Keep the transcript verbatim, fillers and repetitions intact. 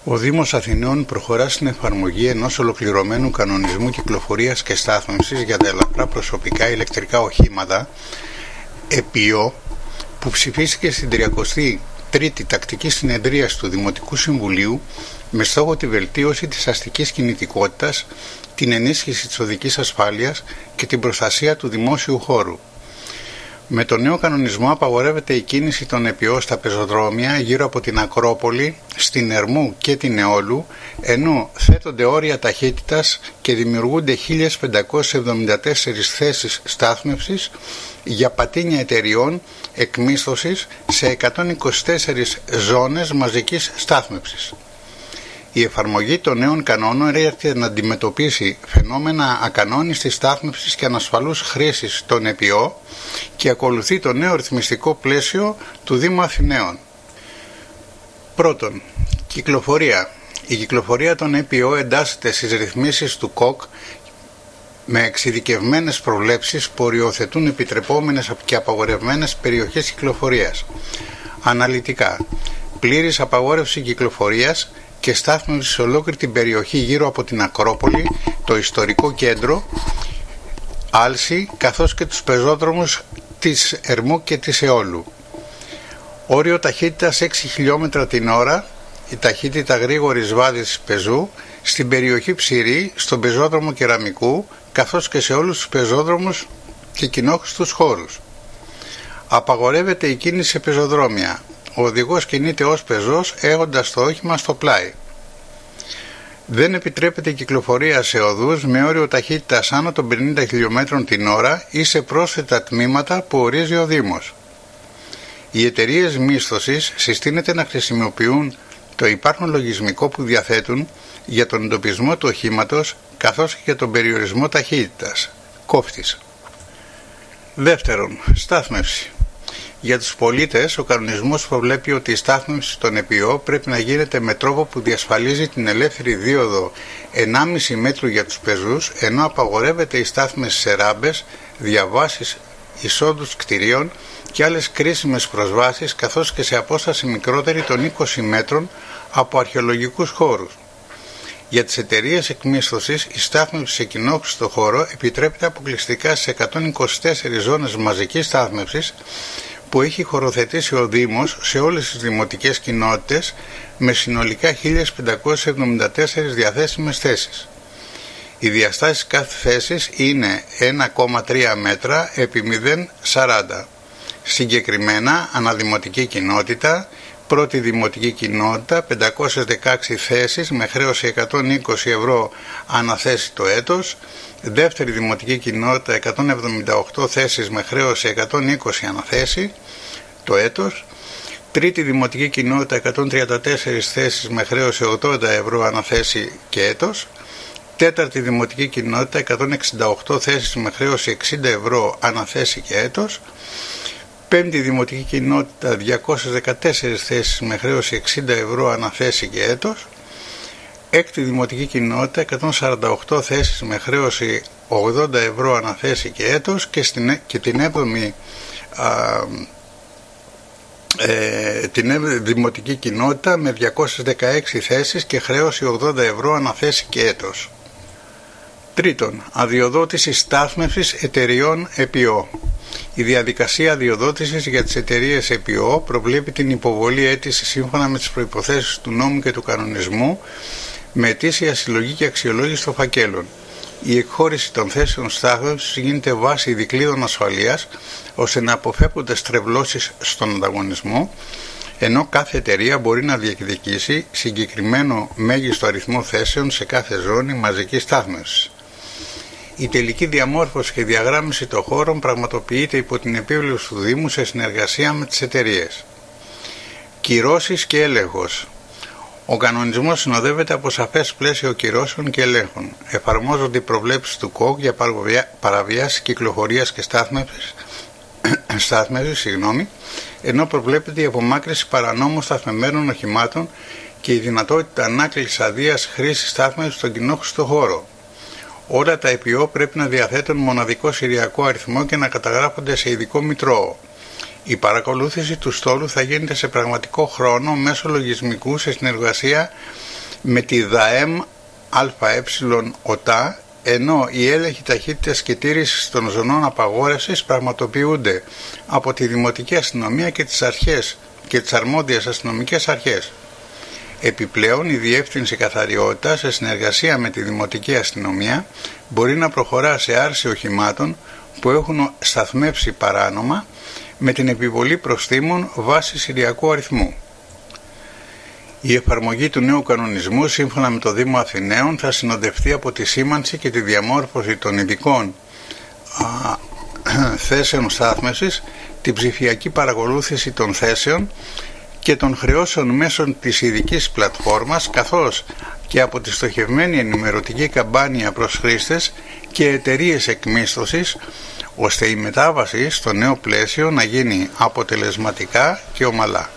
Ο Δήμος Αθηναίων προχωρά στην εφαρμογή ενός ολοκληρωμένου κανονισμού κυκλοφορίας και στάθμευσης για τα ελαφρά προσωπικά ηλεκτρικά οχήματα ΕΠΙΟ, που ψηφίστηκε στην τριακοστή τρίτη τακτική συνεδρίαση του Δημοτικού Συμβουλίου με στόχο τη βελτίωση της αστικής κινητικότητας, την ενίσχυση της οδικής ασφάλειας και την προστασία του δημόσιου χώρου. Με τον νέο κανονισμό απαγορεύεται η κίνηση των ΕΠΙΟ στα πεζοδρόμια γύρω από την Ακρόπολη, στην Ερμού και την Αιώλου, ενώ θέτονται όρια ταχύτητας και δημιουργούνται χίλιες πεντακόσιες εβδομήντα τέσσερις θέσεις στάθμευσης για πατίνια εταιριών εκμίσθωσης σε εκατόν είκοσι τέσσερις ζώνες μαζικής στάθμευσης. Η εφαρμογή των νέων κανόνων έρχεται να αντιμετωπίσει φαινόμενα ακανόνιστης στάθμευσης και ανασφαλούς χρήσης των ΕΠΙΟ και ακολουθεί το νέο ρυθμιστικό πλαίσιο του Δήμου Αθηναίων. Πρώτον, κυκλοφορία. Η κυκλοφορία των ΕΠΙΟ εντάσσεται στις ρυθμίσεις του ΚΟΚ με εξειδικευμένες προβλέψεις που οριοθετούν επιτρεπόμενες και απαγορευμένες περιοχές κυκλοφορίας. Αναλυτικά, πλήρης απαγόρευση κυκλοφορίας και στάθμευση σε ολόκληρη την περιοχή γύρω από την Ακρόπολη, το ιστορικό κέντρο, Άλση, καθώς και τους πεζόδρομους της Ερμού και της Αιώλου. Όριο ταχύτητας έξι χιλιόμετρα την ώρα, η ταχύτητα γρήγορης βάδισης πεζού, στην περιοχή Ψηρή, στον πεζόδρομο Κεραμικού, καθώς και σε όλους τους πεζόδρομους και κοινόχρηστους χώρους. Απαγορεύεται η κίνηση σε πεζοδρόμια. Ο οδηγός κινείται ως πεζός έχοντας το όχημα στο πλάι. Δεν επιτρέπεται η κυκλοφορία σε οδούς με όριο ταχύτητας άνω των πενήντα χιλιόμετρων την ώρα ή σε πρόσθετα τμήματα που ορίζει ο Δήμος. Οι εταιρείες μίσθωσης συστήνεται να χρησιμοποιούν το υπάρχον λογισμικό που διαθέτουν για τον εντοπισμό του οχήματος καθώς και για τον περιορισμό ταχύτητας. Κόφτης. Δεύτερον, στάθμευση. Για τους πολίτες, ο κανονισμός προβλέπει ότι η στάθμευση των ΕΠΙΟ πρέπει να γίνεται με τρόπο που διασφαλίζει την ελεύθερη δίωδο ενάμιση μέτρου για τους πεζούς, ενώ απαγορεύεται η στάθμευση σε ράμπες, διαβάσεις, εισόδους κτηρίων και άλλες κρίσιμες προσβάσεις, καθώς και σε απόσταση μικρότερη των είκοσι μέτρων από αρχαιολογικούς χώρους. Για τις εταιρείες εκμίσθωσης, η στάθμευση σε κοινόχρηστο χώρο επιτρέπεται αποκλειστικά σε εκατόν είκοσι τέσσερις ζώνες μαζικής στάθμευσης που έχει χωροθετήσει ο Δήμος σε όλες τις δημοτικές κοινότητες με συνολικά χίλιες πεντακόσιες εβδομήντα τέσσερις διαθέσιμες θέσεις. Οι διαστάσεις κάθε θέσης είναι ένα κόμμα τρία μέτρα επί μηδέν κόμμα σαράντα. Συγκεκριμένα, αναδημοτική κοινότητα, πρώτη δημοτική κοινότητα, πεντακόσιες δεκαέξι θέσεις με χρέωση εκατόν είκοσι ευρώ αναθέσει το έτος, δεύτερη δημοτική κοινότητα εκατόν εβδομήντα οκτώ θέσεις με χρέωση εκατόν είκοσι αναθέσει το έτος, τρίτη δημοτική κοινότητα εκατόν τριάντα τέσσερις θέσεις με χρέωση ογδόντα ευρώ αναθέσει και έτος, τέταρτη δημοτική κοινότητα εκατόν εξήντα οκτώ θέσεις με χρέωση εξήντα ευρώ αναθέσει και έτος, πέμπτη δημοτική κοινότητα διακόσιες δεκατέσσερις θέσεις με χρέωση εξήντα ευρώ αναθέσει και έτος, έκτη δημοτική κοινότητα εκατόν σαράντα οκτώ θέσεις με χρέωση ογδόντα ευρώ αναθέσει και έτος και, στην, και την έβδομη α, ε, την έβδομη δημοτική κοινότητα με διακόσιες δεκαέξι θέσεις και χρέωση ογδόντα ευρώ αναθέσει και έτος. Τρίτον, αδειοδότηση στάθμευσης εταιριών ΕΠΙΟ. Η διαδικασία αδειοδότησης για τις εταιρείες ΕΠΙΟ προβλέπει την υποβολή αίτηση σύμφωνα με τις προϋποθέσεις του νόμου και του κανονισμού με αιτήσια συλλογή και αξιολόγηση των φακέλων. Η εκχώρηση των θέσεων στάθμευσης γίνεται βάσει δικλείδων ασφαλείας ώστε να αποφεύγονται στρεβλώσεις στον ανταγωνισμό, ενώ κάθε εταιρεία μπορεί να διεκδικήσει συγκεκριμένο μέγιστο αριθμό θέσεων σε κάθε ζώνη μαζικής στάθμευσης. Η τελική διαμόρφωση και διαγράμμιση των χώρων πραγματοποιείται υπό την επίβλεψη του Δήμου σε συνεργασία με τις εταιρείες. Κυρώσεις και έλεγχος. Ο κανονισμός συνοδεύεται από σαφές πλαίσιο κυρώσεων και ελέγχων. Εφαρμόζονται οι προβλέψεις του ΚΟΚ για παραβιάσεις κυκλοφορίας και στάθμευσης, στάθμευσης συγγνώμη, ενώ προβλέπεται η απομάκρυνση παρανόμων σταθμευμένων οχημάτων και η δυνατότητα ανάκλησης αδείας χρήσης στάθμευσης στον κοινόχρηστο χώρο. Όλα τα ΕΠΙΟ πρέπει να διαθέτουν μοναδικό σηριακό αριθμό και να καταγράφονται σε ειδικό μητρό. Η παρακολούθηση του στόλου θα γίνεται σε πραγματικό χρόνο μέσω λογισμικού σε συνεργασία με τη ΔΑΕΜ ΑΕ ΟΤΑ, ενώ οι έλεγχοι ταχύτητας και τήρησης των ζωνών απαγόρευσης πραγματοποιούνται από τη Δημοτική Αστυνομία και τις αρχές και τις αρμόδιες αστυνομικές αρχές. Επιπλέον, η Διεύθυνση Καθαριότητας, σε συνεργασία με τη Δημοτική Αστυνομία, μπορεί να προχωρά σε άρση οχημάτων που έχουν σταθμεύσει παράνομα με την επιβολή προστίμων βάσει σηριακού αριθμού. Η εφαρμογή του νέου κανονισμού, σύμφωνα με το Δήμο Αθηναίων, θα συνοδευτεί από τη σήμανση και τη διαμόρφωση των ειδικών α, θέσεων στάθμευσης, την ψηφιακή παρακολούθηση των θέσεων και των χρεώσεων μέσω της ειδικής πλατφόρμας, καθώς και από τη στοχευμένη ενημερωτική καμπάνια προς χρήστες και εταιρείες εκμίσθωσης, ώστε η μετάβαση στο νέο πλαίσιο να γίνει αποτελεσματικά και ομαλά.